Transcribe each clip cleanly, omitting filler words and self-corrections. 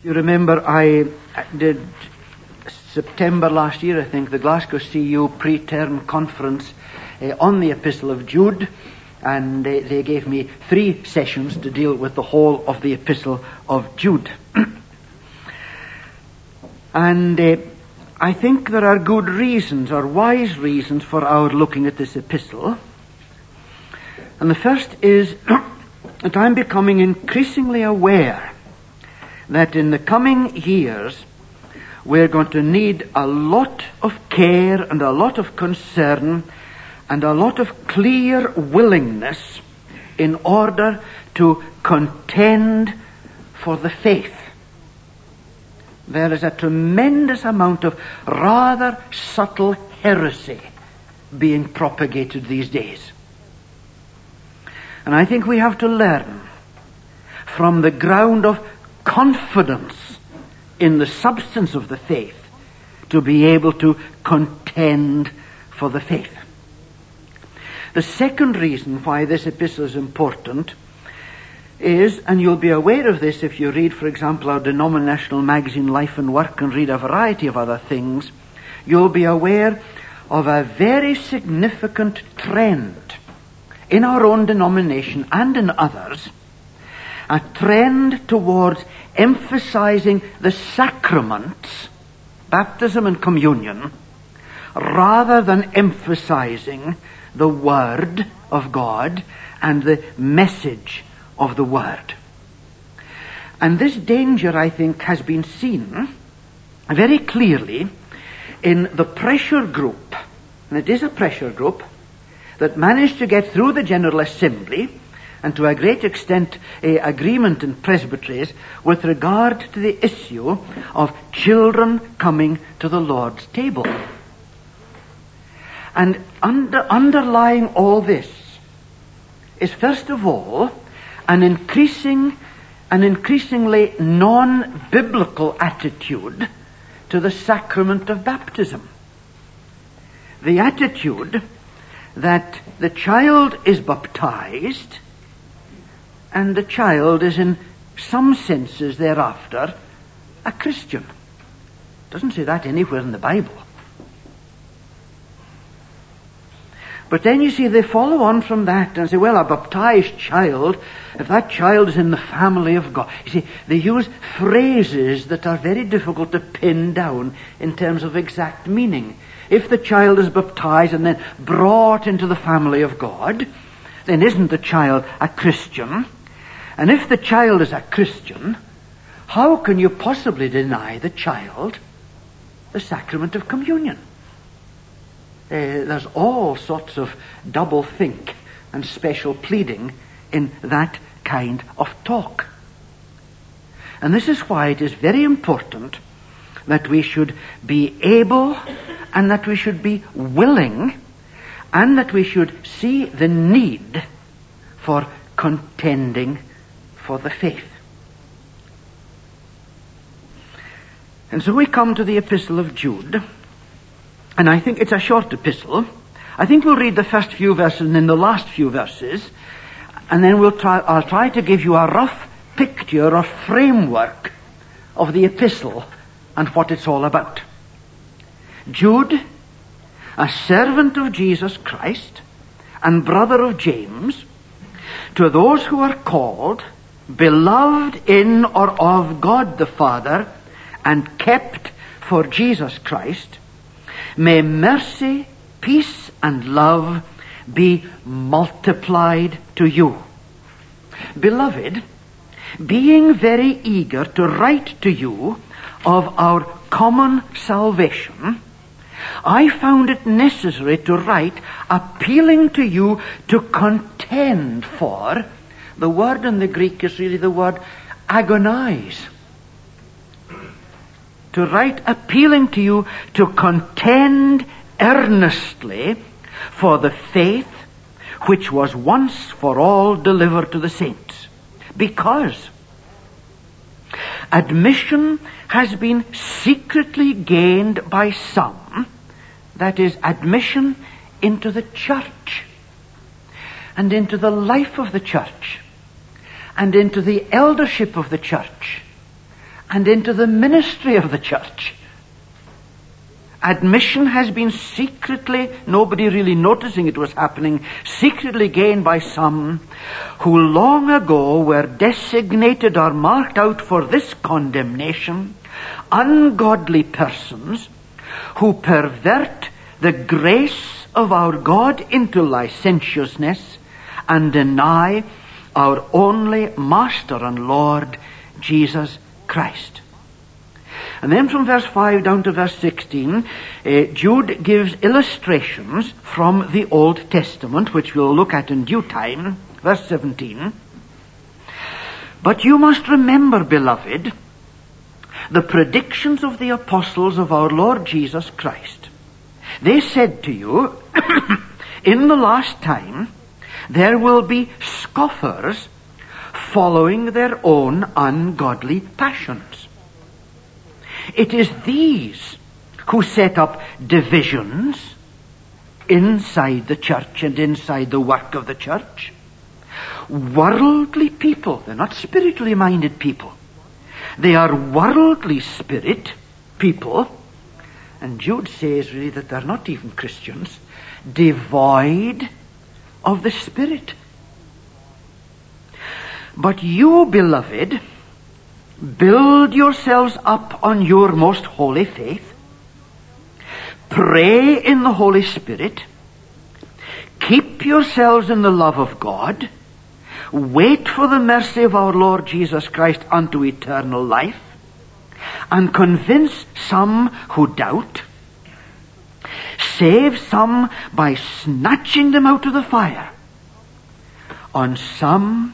You remember I did September last year, I think, the Glasgow CU pre-term conference on the Epistle of Jude, and they gave me 3 sessions to deal with the whole of the Epistle of Jude. And I think there are good reasons, or wise reasons, for our looking at this epistle. And the first is that I'm becoming increasingly aware that in the coming years we're going to need a lot of care and a lot of concern and a lot of clear willingness in order to contend for the faith. There is a tremendous amount of rather subtle heresy being propagated these days. And I think we have to learn from the ground of confidence in the substance of the faith to be able to contend for the faith. The second reason why this epistle is important is, and you'll be aware of this if you read, for example, our denominational magazine Life and Work and read a variety of other things, you'll be aware of a very significant trend in our own denomination and in others, a trend towards emphasizing the sacraments, baptism and communion, rather than emphasizing the Word of God and the message of the Word. And this danger, I think, has been seen very clearly in the pressure group, and it is a pressure group, that managed to get through the General Assembly and to a great extent agreement in presbyteries with regard to the issue of children coming to the Lord's table. And underlying all this is, first of all, an increasingly non-biblical attitude to the sacrament of baptism. The attitude that the child is baptized and the child is in some senses thereafter a Christian. It doesn't say that anywhere in the Bible. But then you see they follow on from that and say, well, a baptized child, if that child is in the family of God. You see, they use phrases that are very difficult to pin down in terms of exact meaning. If the child is baptized and then brought into the family of God, then isn't the child a Christian? And if the child is a Christian, how can you possibly deny the child the sacrament of communion? There's all sorts of double think and special pleading in that kind of talk. And this is why it is very important that we should be able and that we should be willing and that we should see the need for contending for the faith. And so we come to the Epistle of Jude, and I think it's a short epistle. I think we'll read the first few verses and then the last few verses, and then I'll try to give you a rough picture or framework of the epistle and what it's all about. Jude, a servant of Jesus Christ and brother of James, to those who are called, beloved in or of God the Father, and kept for Jesus Christ, may mercy, peace, and love be multiplied to you. Beloved, being very eager to write to you of our common salvation, I found it necessary to write appealing to you to contend for, the word in the Greek is really the word agonize. To write appealing to you to contend earnestly for the faith which was once for all delivered to the saints. Because admission has been secretly gained by some, that is, admission into the church and into the life of the church and into the eldership of the church and into the ministry of the church. Admission has been secretly, nobody really noticing it was happening, secretly gained by some who long ago were designated or marked out for this condemnation, ungodly persons who pervert the grace of our God into licentiousness and deny our only Master and Lord, Jesus Christ. And then from verse 5 down to verse 16, Jude gives illustrations from the Old Testament, which we'll look at in due time. Verse 17. But you must remember, beloved, the predictions of the apostles of our Lord Jesus Christ. They said to you, in the last time, there will be scoffers following their own ungodly passions. It is these who set up divisions inside the church and inside the work of the church. Worldly people, they're not spiritually minded people. They are worldly spirit people, and Jude says really that they're not even Christians, devoid of the Spirit. But you, beloved, build yourselves up on your most holy faith. Pray in the Holy Spirit. Keep yourselves in the love of God. Wait for the mercy of our Lord Jesus Christ unto eternal life. And convince some who doubt. Save some by snatching them out of the fire. On some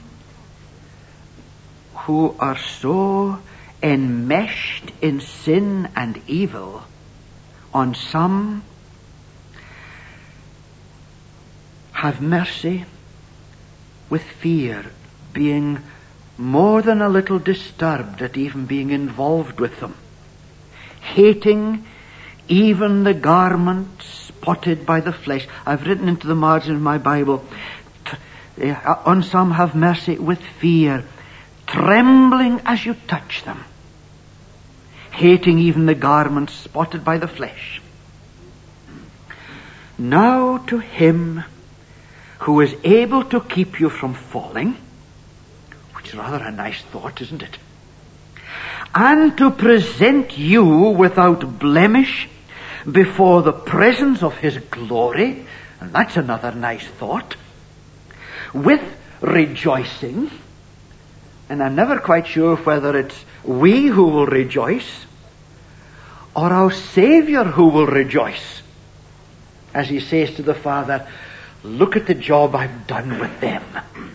who are so enmeshed in sin and evil, on some have mercy with fear, being more than a little disturbed at even being involved with them, hating even the garment spotted by the flesh. I've written into the margin of my Bible, on some have mercy with fear, trembling as you touch them, hating even the garments spotted by the flesh. Now to him who is able to keep you from falling, which is rather a nice thought, isn't it? And to present you without blemish before the presence of his glory, and that's another nice thought, with rejoicing. And I'm never quite sure whether it's we who will rejoice or our Savior who will rejoice. As he says to the Father, look at the job I've done with them.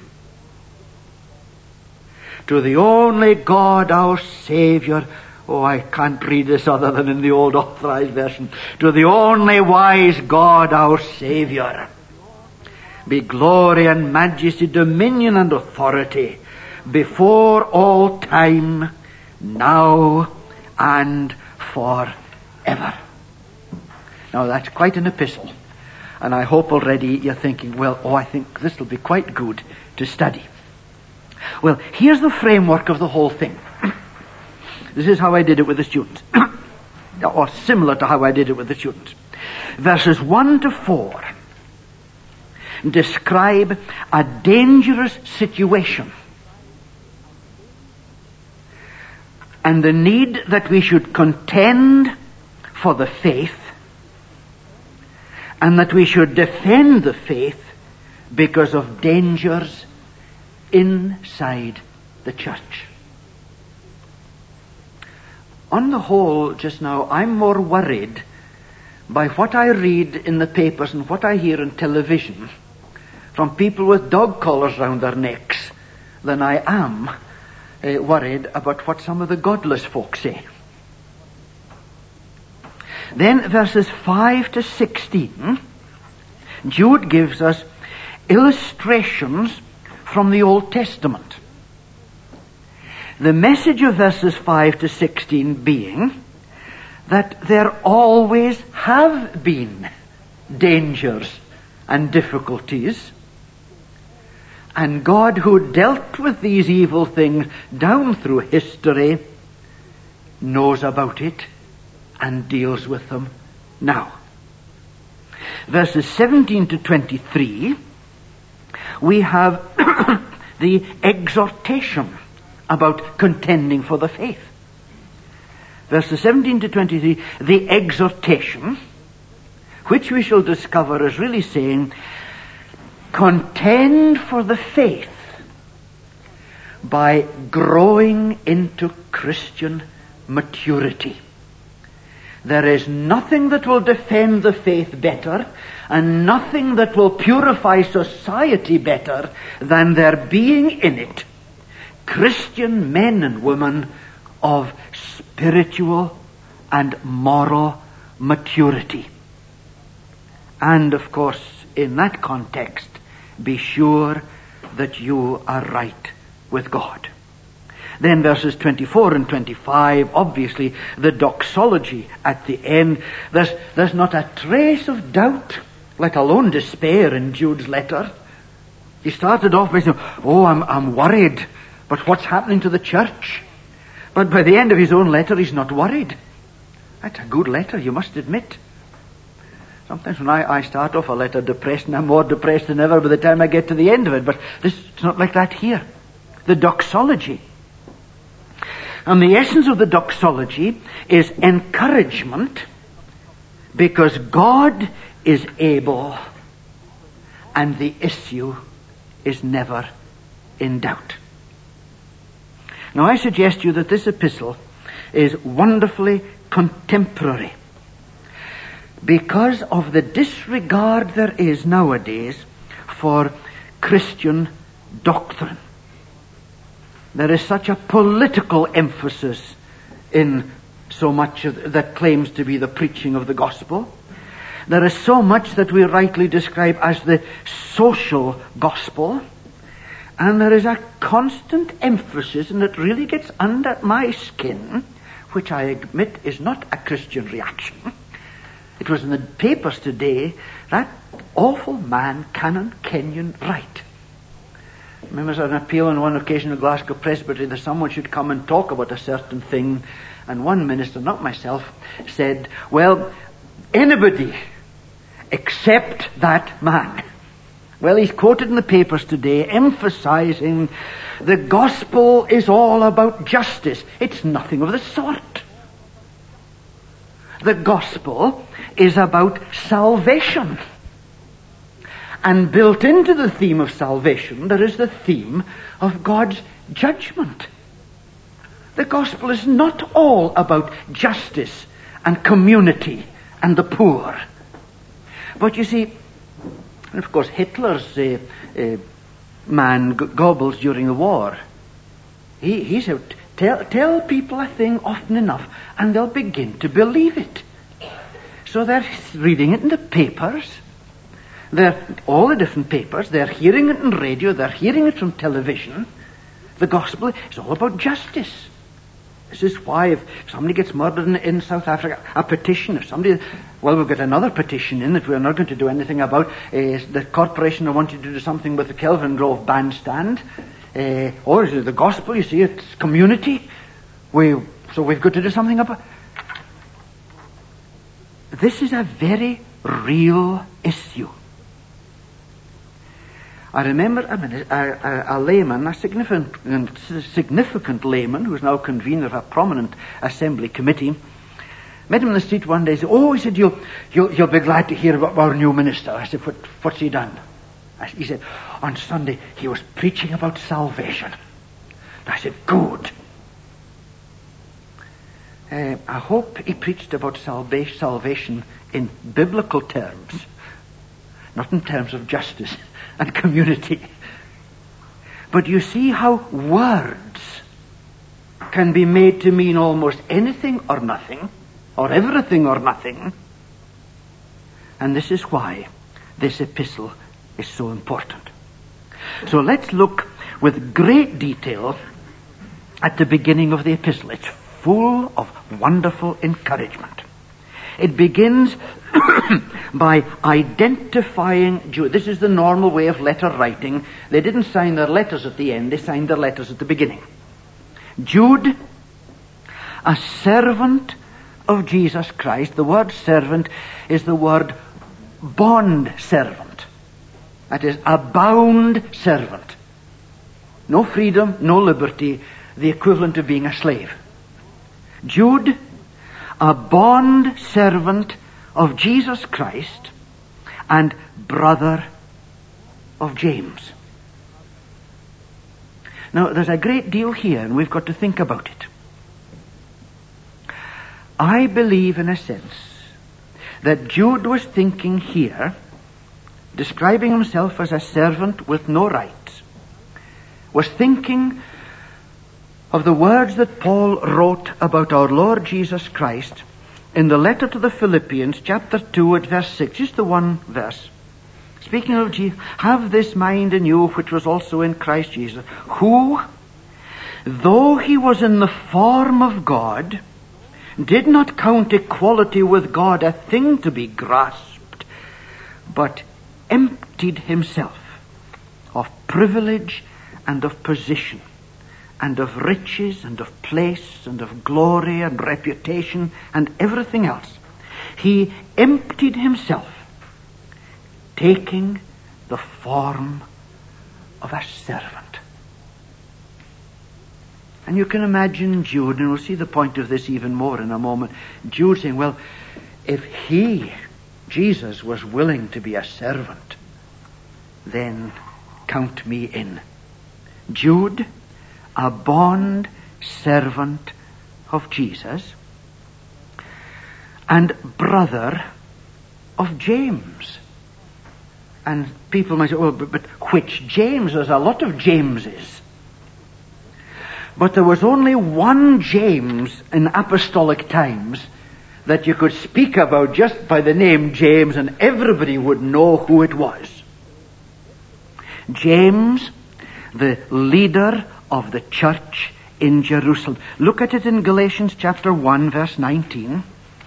To the only God, our Savior, I can't read this other than in the old Authorized Version. To the only wise God, our Savior, be glory and majesty, dominion and authority, before all time, now and forever. Now that's quite an epistle. And I hope already you're thinking, I think this will be quite good to study. Well, here's the framework of the whole thing. This is how I did it with the students. Or similar to how I did it with the students. Verses 1 to 4 describe a dangerous situation and the need that we should contend for the faith, and that we should defend the faith because of dangers inside the church. On the whole, just now, I'm more worried by what I read in the papers and what I hear on television from people with dog collars round their necks than I am worried about what some of the godless folk say. Then verses 5 to 16, Jude gives us illustrations from the Old Testament. The message of verses 5 to 16 being that there always have been dangers and difficulties, and God, who dealt with these evil things down through history, knows about it and deals with them now. Verses 17 to 23, we have the exhortation about contending for the faith. Verses 17 to 23, the exhortation, which we shall discover is really saying, contend for the faith by growing into Christian maturity. There is nothing that will defend the faith better, and nothing that will purify society better than there being in it Christian men and women of spiritual and moral maturity. And of course, in that context, be sure that you are right with God. Then verses 24 and 25, obviously the doxology at the end. There's not a trace of doubt, let alone despair, in Jude's letter. He started off by saying, I'm worried, but what's happening to the church? But by the end of his own letter, he's not worried. That's a good letter, you must admit. Sometimes when I start off a letter depressed, and I'm more depressed than ever by the time I get to the end of it, but it's not like that here. The doxology. And the essence of the doxology is encouragement, because God is able and the issue is never in doubt. Now I suggest to you that this epistle is wonderfully contemporary because of the disregard there is nowadays for Christian doctrine. There is such a political emphasis in so much that claims to be the preaching of the gospel. There is so much that we rightly describe as the social gospel. And there is a constant emphasis, and it really gets under my skin, which I admit is not a Christian reaction. It was in the papers today, that awful man, Canon Kenyon Wright. I remember there was an appeal on one occasion at Glasgow Presbytery that someone should come and talk about a certain thing, and one minister, not myself, said, well, anybody except that man. Well, he's quoted in the papers today emphasizing the gospel is all about justice. It's nothing of the sort. The gospel is about salvation. And built into the theme of salvation, there is the theme of God's judgment. The gospel is not all about justice and community and the poor. But you see, and of course Hitler's man Goebbels during the war, he said, tell people a thing often enough and they'll begin to believe it. So they're reading it in the papers. They're all the different papers. They're hearing it on radio. They're hearing it from television. The gospel is all about justice. This is why if somebody gets murdered in South Africa, a petition, if somebody, well, we've got another petition in that we're not going to do anything about, the corporation wanted to do something with the Kelvin Grove bandstand. Or is it the gospel? You see, it's community. So we've got to do something about. This is a very real issue. I remember a layman, a significant layman, who is now convener of a prominent assembly committee, met him in the street one day and said, he said, you'll be glad to hear about our new minister. I said, what's he done? He said, on Sunday he was preaching about salvation. I said, good. I hope he preached about salvation in biblical terms, not in terms of justice and community. But you see how words can be made to mean almost anything or nothing, or everything or nothing. And this is why this epistle is so important. So let's look with great detail at the beginning of the epistle. It's full of wonderful encouragement. It begins by identifying Jude. This is the normal way of letter writing. They didn't sign their letters at the end, they signed their letters at the beginning. Jude, a servant of Jesus Christ. The word servant is the word bond servant. That is, a bound servant. No freedom, no liberty, the equivalent of being a slave. Jude, a bond servant of Jesus Christ and brother of James. Now, there's a great deal here, and we've got to think about it. I believe, in a sense, that Jude was thinking here, describing himself as a servant with no rights, was thinking of the words that Paul wrote about our Lord Jesus Christ in the letter to the Philippians, chapter 2 at verse 6, just the one verse. Speaking of Jesus, have this mind in you which was also in Christ Jesus, who, though he was in the form of God, did not count equality with God a thing to be grasped, but emptied himself of privilege and of position, and of riches, and of place, and of glory, and reputation, and everything else. He emptied himself, taking the form of a servant. And you can imagine Jude, and we'll see the point of this even more in a moment, Jude saying, well, if he, Jesus, was willing to be a servant, then count me in. Jude, a bond servant of Jesus and brother of James. And people might say, well, but which James? There's a lot of Jameses. But there was only one James in apostolic times that you could speak about just by the name James, and everybody would know who it was. James, the leader of the church in Jerusalem. Look at it in Galatians chapter 1, verse 19.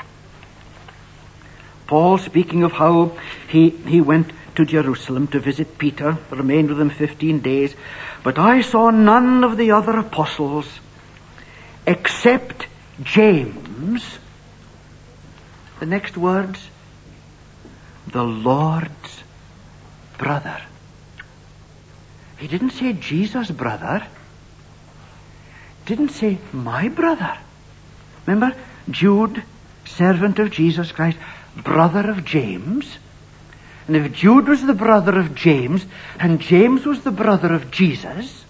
Paul, speaking of how he went to Jerusalem to visit Peter, remained with him 15 days. But I saw none of the other apostles except James. The next words, the Lord's brother. He didn't say Jesus' brother. Didn't say my brother. Remember, Jude, servant of Jesus Christ, brother of James. And if Jude was the brother of James, and James was the brother of Jesus,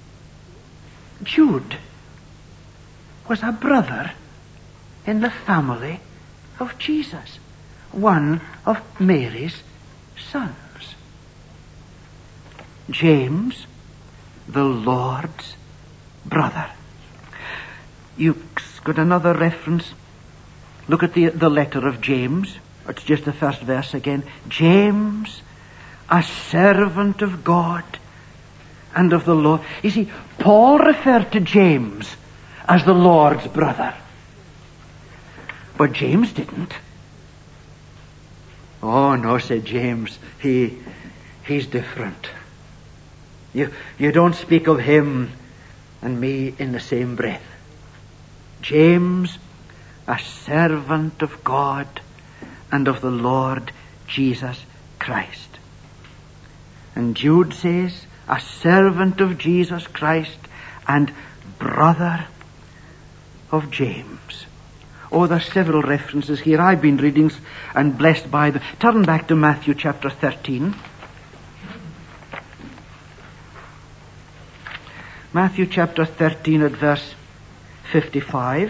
Jude was a brother in the family of Jesus, one of Mary's sons. James, the Lord's brother. You've got another reference. Look at the letter of James. It's just the first verse again. James, a servant of God and of the Lord. You see, Paul referred to James as the Lord's brother. But James didn't. Oh, no, said James. He's different. You don't speak of him and me in the same breath. James, a servant of God and of the Lord Jesus Christ. And Jude says, a servant of Jesus Christ and brother of James. Oh, there's several references here. I've been reading and blessed by them. Turn back to Matthew chapter 13. Matthew chapter 13 at verse 55.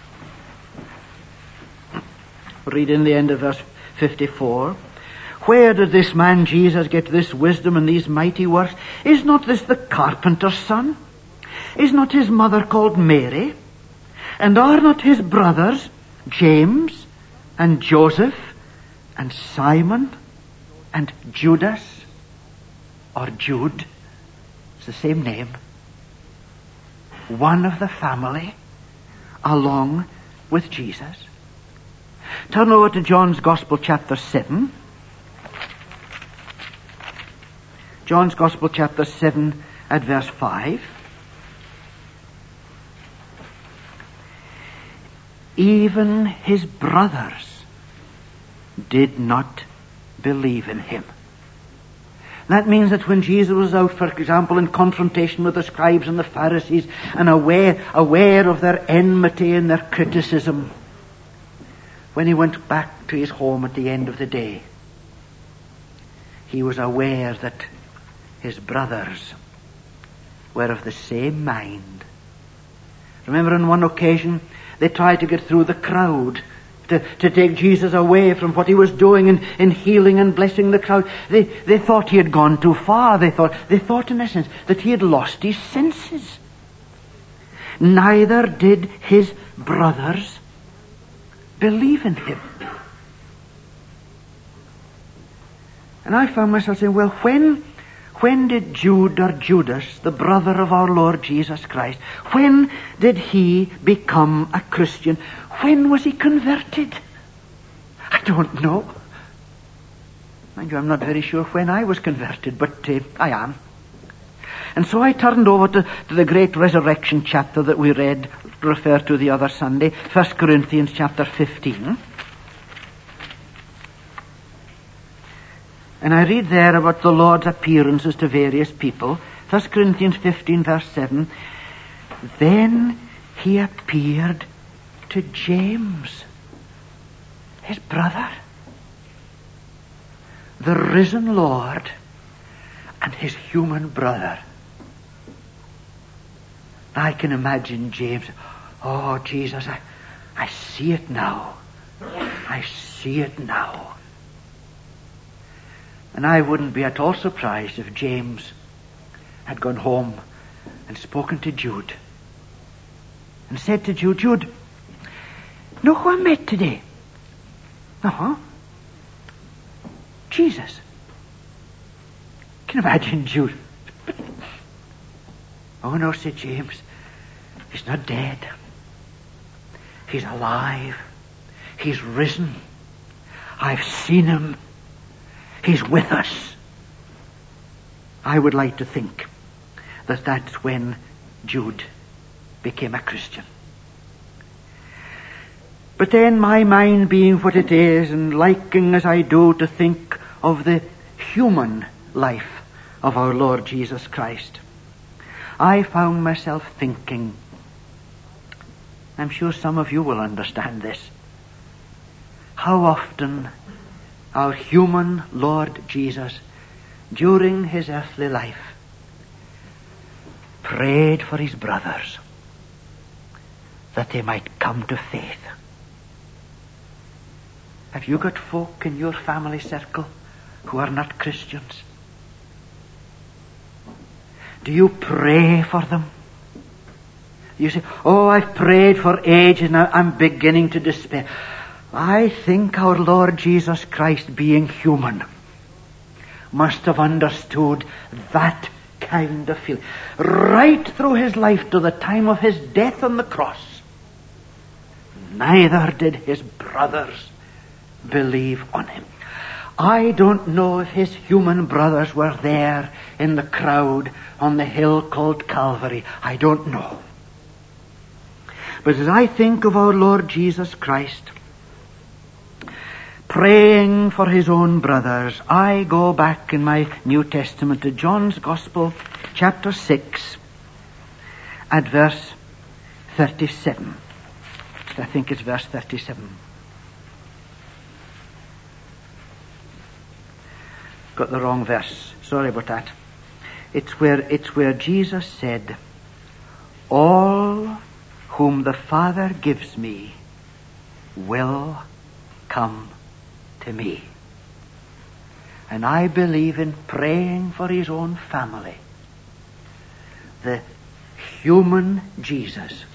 Read in the end of verse 54. Where did this man Jesus get this wisdom and these mighty works? Is not this the carpenter's son? Is not his mother called Mary? And are not his brothers James and Joseph and Simon and Judas or Jude? It's the same name. One of the family along with Jesus. Turn over to John's Gospel chapter 7. John's Gospel chapter 7 at verse 5. even his brothers did not believe in him. That means that when Jesus was out, for example, in confrontation with the scribes and the Pharisees, and aware of their enmity and their criticism, when he went back to his home at the end of the day, he was aware that his brothers were of the same mind. Remember, on one occasion, they tried to get through the crowd to take Jesus away from what he was doing in healing and blessing the crowd. They thought he had gone too far. They thought in essence that he had lost his senses. Neither did his brothers believe in him. And I found myself saying, well, when did Jude or Judas, the brother of our Lord Jesus Christ, when did he become a Christian? When was he converted? I don't know. Mind you, I'm not very sure when I was converted, but I am. And so I turned over to the great resurrection chapter that we referred to the other Sunday, 1 Corinthians chapter 15. And I read there about the Lord's appearances to various people. 1 Corinthians 15 verse 7. Then he appeared to James, his brother, the risen Lord, and his human brother. I can imagine James. Oh, Jesus, I see it now. I see it now. And I wouldn't be at all surprised if James had gone home and spoken to Jude and said to Jude, Jude, know who I met today? Uh-huh. Jesus. Can you imagine Jude? Oh no, said James. He's not dead. He's alive. He's risen. I've seen him. He's with us. I would like to think that that's when Jude became a Christian. But then, my mind being what it is, and liking as I do to think of the human life of our Lord Jesus Christ, I found myself thinking, I'm sure some of you will understand this, how often our human Lord Jesus, during his earthly life, prayed for his brothers that they might come to faith. Have you got folk in your family circle who are not Christians? Do you pray for them? You say, oh, I've prayed for ages now, I'm beginning to despair. I think our Lord Jesus Christ, being human, must have understood that kind of feeling. Right through his life to the time of his death on the cross, neither did his brothers believe on him. I don't know if his human brothers were there in the crowd on the hill called Calvary. I don't know. But as I think of our Lord Jesus Christ praying for his own brothers, I go back in my New Testament to John's Gospel, chapter 6, at verse 37. I think it's verse 37. Got the wrong verse. Sorry about that. It's where Jesus said, all whom the Father gives me will come to me. And I believe in praying for his own family. The human Jesus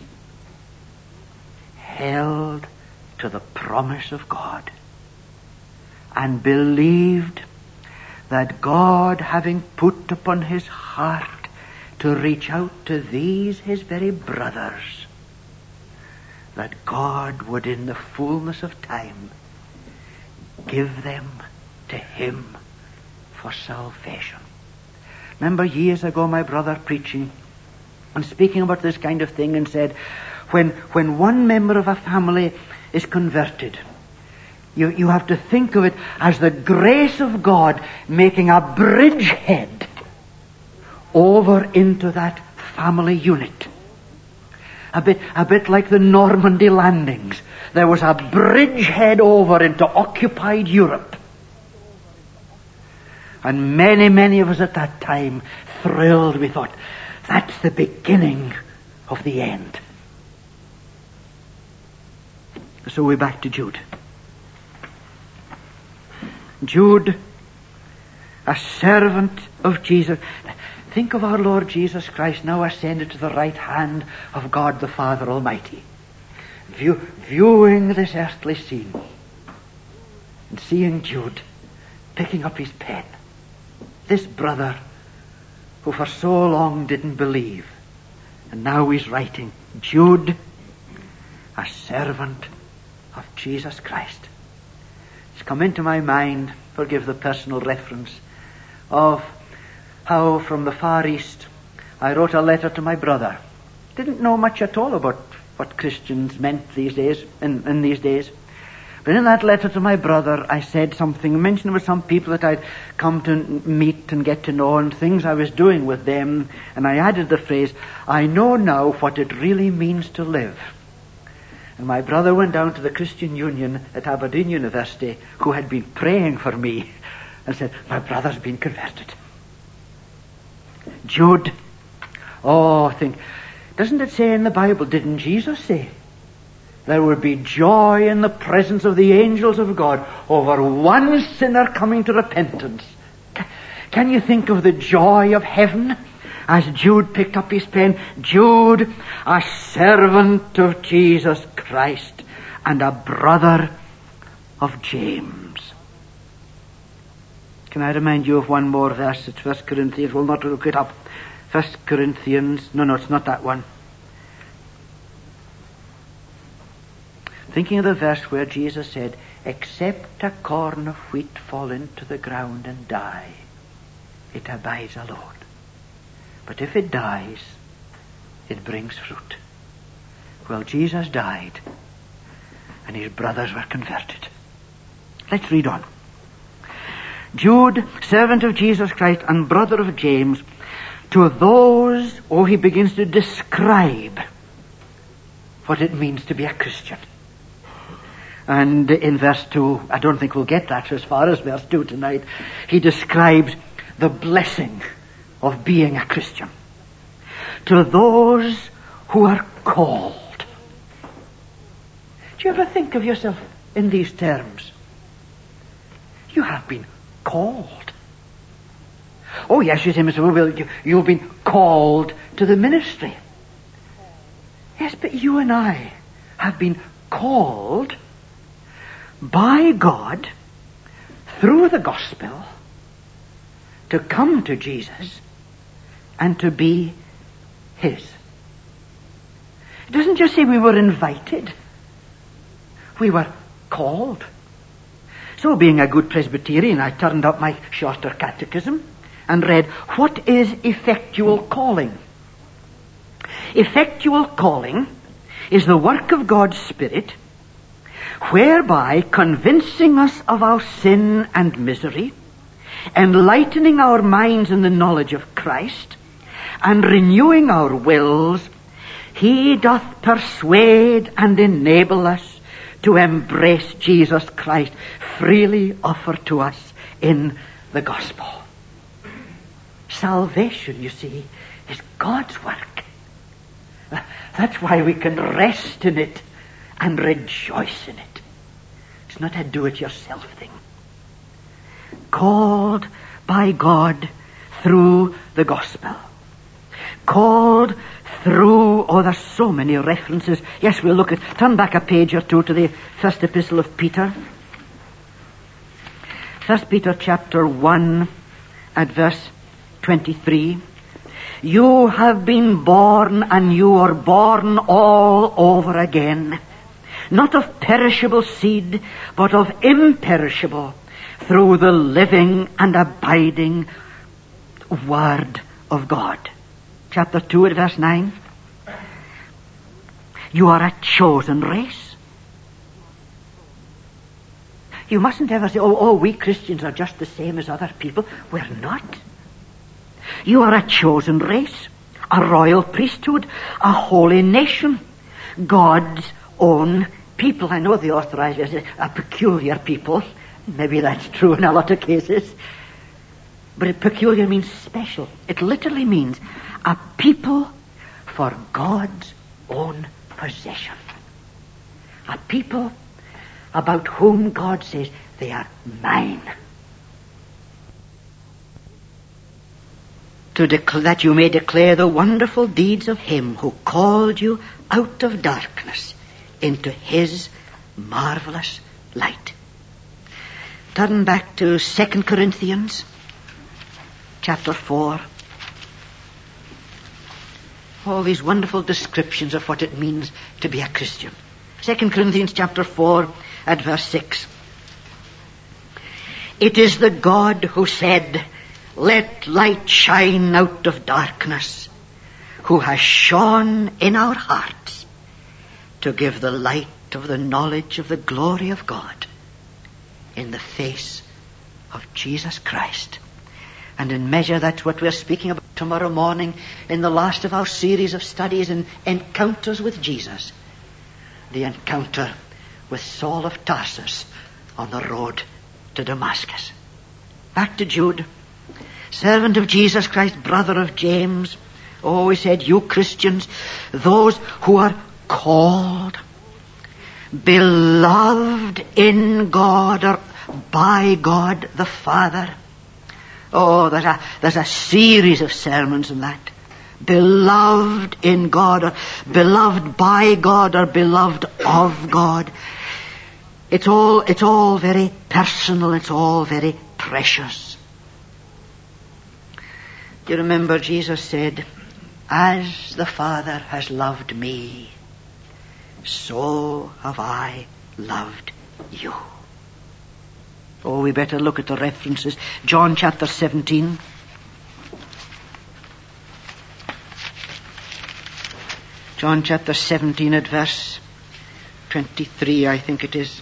held to the promise of God and believed that God, having put upon his heart to reach out to these his very brothers, that God would in the fullness of time give them to him for salvation. Remember years ago my brother preaching and speaking about this kind of thing and said, when one member of a family is converted, you have to think of it as the grace of God making a bridgehead over into that family unit. A bit like the Normandy landings. There was a bridgehead over into occupied Europe. And many, many of us at that time thrilled. We thought, that's the beginning of the end. So we're back to Jude. Jude, a servant of Jesus. Think of our Lord Jesus Christ now ascended to the right hand of God the Father Almighty. Viewing this earthly scene and seeing Jude picking up his pen. This brother who for so long didn't believe, and now he's writing, Jude, a servant of Jesus Christ. It's come into my mind, forgive the personal reference, of how from the Far East I wrote a letter to my brother. Didn't know much at all about what Christians meant these days, in these days. But in that letter to my brother, I said something, mentioned with some people that I'd come to meet and get to know, and things I was doing with them, and I added the phrase, I know now what it really means to live. And my brother went down to the Christian Union at Aberdeen University, who had been praying for me, and said, my brother's been converted. Jude, doesn't it say in the Bible, didn't Jesus say, there would be joy in the presence of the angels of God over one sinner coming to repentance? Can you think of the joy of heaven as Jude picked up his pen? Jude, a servant of Jesus Christ and a brother of James. Can I remind you of one more verse? It's 1 Corinthians. We'll not look it up. 1 Corinthians. No, it's not that one. Thinking of the verse where Jesus said, except a corn of wheat fall into the ground and die, it abides alone. But if it dies, it brings fruit. Well, Jesus died, and his brothers were converted. Let's read on. Jude, servant of Jesus Christ and brother of James, to those, he begins to describe what it means to be a Christian. And in verse 2, I don't think we'll get that as far as verse 2 tonight, he describes the blessing of being a Christian. To those who are called. Do you ever think of yourself in these terms? You have been called. Oh yes, you say, Mr. Will, you've been called to the ministry. Yes, but you and I have been called by God through the gospel to come to Jesus and to be his. It doesn't just say we were invited. We were called. So being a good Presbyterian, I turned up my shorter catechism and read, what is effectual calling? Effectual calling is the work of God's Spirit, whereby convincing us of our sin and misery, enlightening our minds in the knowledge of Christ, and renewing our wills, he doth persuade and enable us to embrace Jesus Christ freely offered to us in the gospel. Salvation, you see, is God's work. That's why we can rest in it and rejoice in it. It's not a do-it-yourself thing. Called by God through the gospel. Called through, there's so many references. Yes, we'll turn back a page or two to the first epistle of Peter. 1 Peter chapter 1 at verse 23. You have been born, and you are born all over again, not of perishable seed, but of imperishable, through the living and abiding Word of God. Chapter 2 at verse 9. You are a chosen race. You mustn't ever say, oh, we Christians are just the same as other people. We're not. You are a chosen race, a royal priesthood, a holy nation, God's own people. I know the authorizers say a peculiar people. Maybe that's true in a lot of cases. But peculiar means special. It literally means a people for God's own possession. A people about whom God says, they are mine. That you may declare the wonderful deeds of him who called you out of darkness into his marvelous light. Turn back to 2 Corinthians chapter 4. All these wonderful descriptions of what it means to be a Christian. 2 Corinthians chapter 4 at verse 6. It is the God who said, let light shine out of darkness, who has shone in our hearts to give the light of the knowledge of the glory of God in the face of Jesus Christ. And in measure, that's what we're speaking about tomorrow morning in the last of our series of studies and encounters with Jesus. The encounter with Saul of Tarsus on the road to Damascus. Back to Jude. Servant of Jesus Christ, brother of James. Oh, he said, you Christians, those who are called, beloved in God or by God the Father. Oh, there's a series of sermons on that. Beloved in God or beloved by God or beloved of God. It's all very personal. It's all very precious. You remember Jesus said, as the Father has loved me, so have I loved you. Oh, we better look at the references. John chapter 17. John chapter 17 at verse 23, I think it is.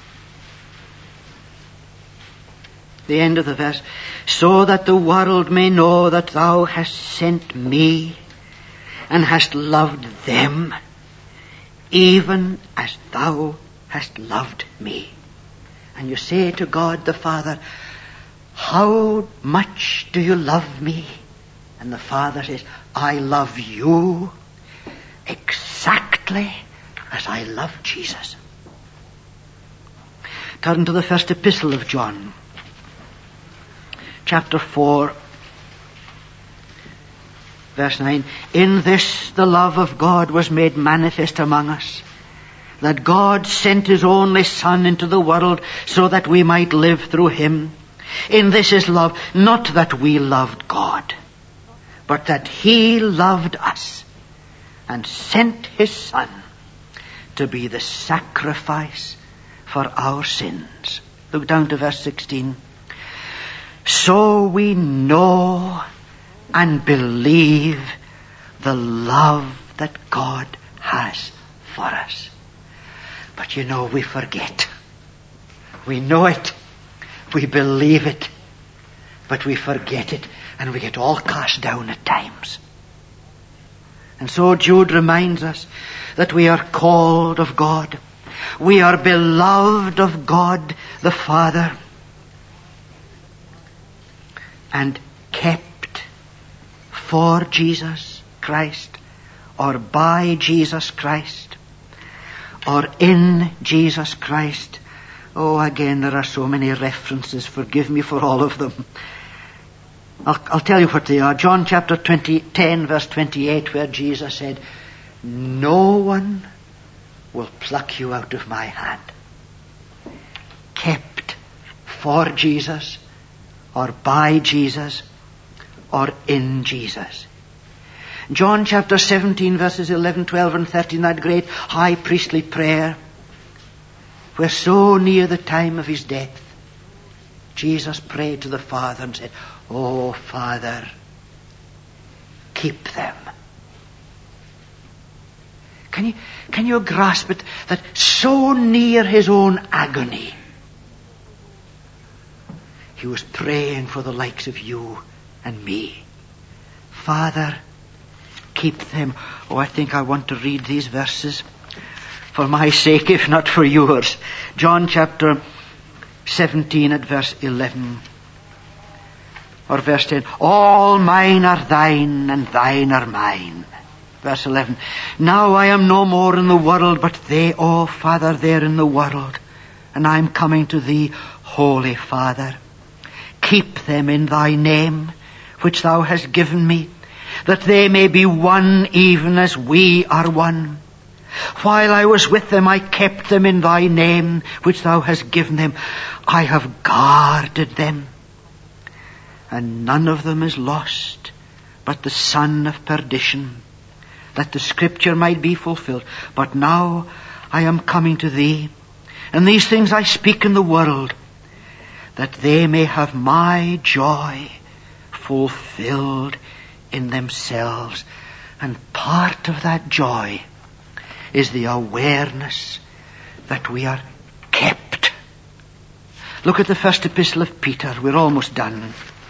The end of the verse. So that the world may know that thou hast sent me and hast loved them, even as thou hast loved me. And you say to God the Father, how much do you love me? And the Father says, I love you exactly as I love Jesus. Turn to the first epistle of John. Chapter 4, verse 9. In this the love of God was made manifest among us, that God sent his only Son into the world so that we might live through him. In this is love, not that we loved God, but that he loved us and sent his Son to be the sacrifice for our sins. Look down to verse 16. So we know and believe the love that God has for us. But we forget. We know it. We believe it. But we forget it. And we get all cast down at times. And so Jude reminds us that we are called of God. We are beloved of God the Father. And kept for Jesus Christ, or by Jesus Christ, or in Jesus Christ. Oh, again, there are so many references. Forgive me for all of them. I'll tell you what they are. John chapter 10, verse 28, where Jesus said, no one will pluck you out of my hand. Kept for Jesus, or by Jesus, or in Jesus. John chapter 17, verses 11, 12, and 13, that great high priestly prayer, where so near the time of his death, Jesus prayed to the Father and said, oh, Father, keep them. Can you grasp it? That so near his own agony, he was praying for the likes of you and me. Father, keep them. Oh, I think I want to read these verses for my sake, if not for yours. John chapter 17 at verse 11. Or verse 10. All mine are thine, and thine are mine. Verse 11. Now I am no more in the world, but they, oh Father, they're in the world. And I'm coming to thee, Holy Father. Keep them in thy name, which thou hast given me, that they may be one even as we are one. While I was with them, I kept them in thy name, which thou hast given them. I have guarded them, and none of them is lost, but the son of perdition, that the scripture might be fulfilled. But now I am coming to thee, and these things I speak in the world, that they may have my joy fulfilled in themselves. And part of that joy is the awareness that we are kept. Look at the first epistle of Peter. We're almost done.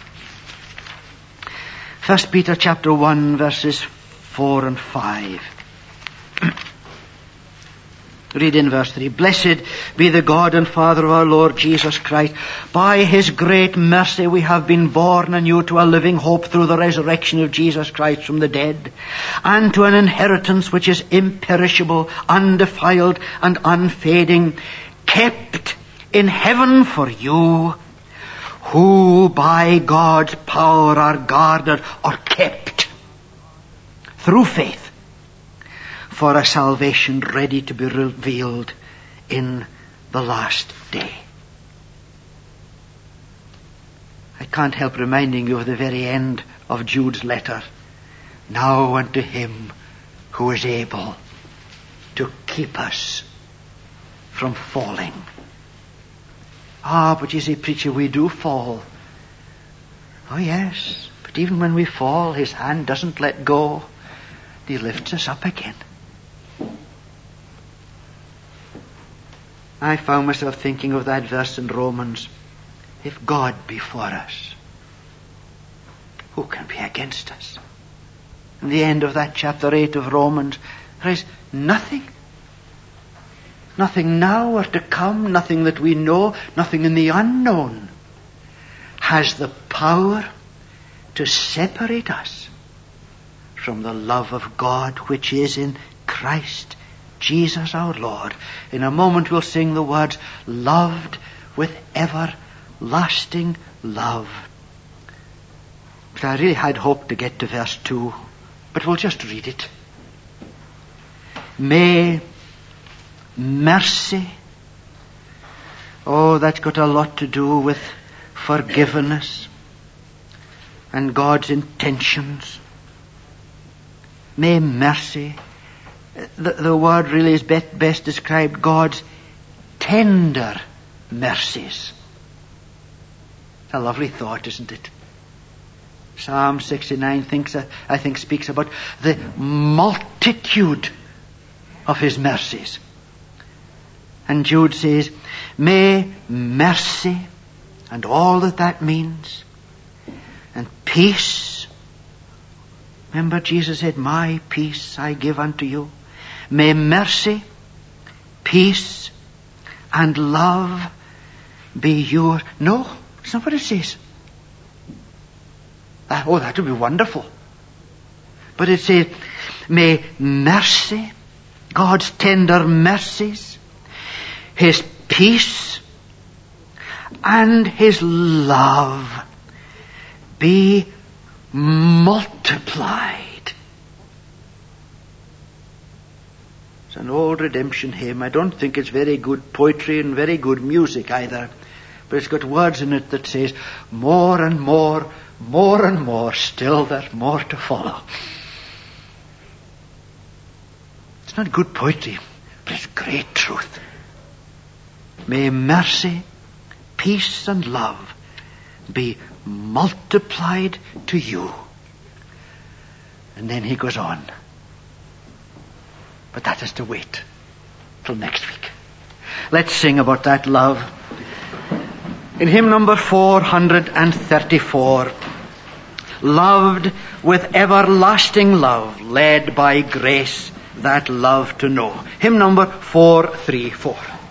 1 Peter chapter 1 verses 4 and 5. Read in verse 3. Blessed be the God and Father of our Lord Jesus Christ. By his great mercy we have been born anew to a living hope through the resurrection of Jesus Christ from the dead, and to an inheritance which is imperishable, undefiled, and unfading, kept in heaven for you, who by God's power are guarded or kept through faith for a salvation ready to be revealed in the last day. I can't help reminding you of the very end of Jude's letter. Now unto him who is able to keep us from falling. But you see, preacher, we do fall. Oh yes, but even when we fall, his hand doesn't let go. He lifts us up again. I found myself thinking of that verse in Romans. If God be for us, who can be against us? In the end of that chapter 8 of Romans, there is nothing. Nothing now or to come, nothing that we know, nothing in the unknown has the power to separate us from the love of God which is in Christ Jesus our Lord. In a moment we'll sing the words, loved with everlasting love. But I really had hoped to get to verse 2, but we'll just read it. May mercy, that's got a lot to do with forgiveness and God's intentions. May mercy, the word really is best described, God's tender mercies. It's a lovely thought, isn't it? Psalm 69 I think speaks about the multitude of his mercies. And Jude says, may mercy and all that means, and peace. Remember Jesus said, my peace I give unto you. May mercy, peace, and love be yours. No, it's not what it says. That would be wonderful. But it says, may mercy, God's tender mercies, his peace, and his love be multiplied. It's an old redemption hymn. I don't think it's very good poetry and very good music either. But it's got words in it that says, more and more, still there's more to follow. It's not good poetry, but it's great truth. May mercy, peace, and love be multiplied to you. And then he goes on. But that is to wait till next week. Let's sing about that love. In hymn number 434, loved with everlasting love, led by grace that love to know. Hymn number 434.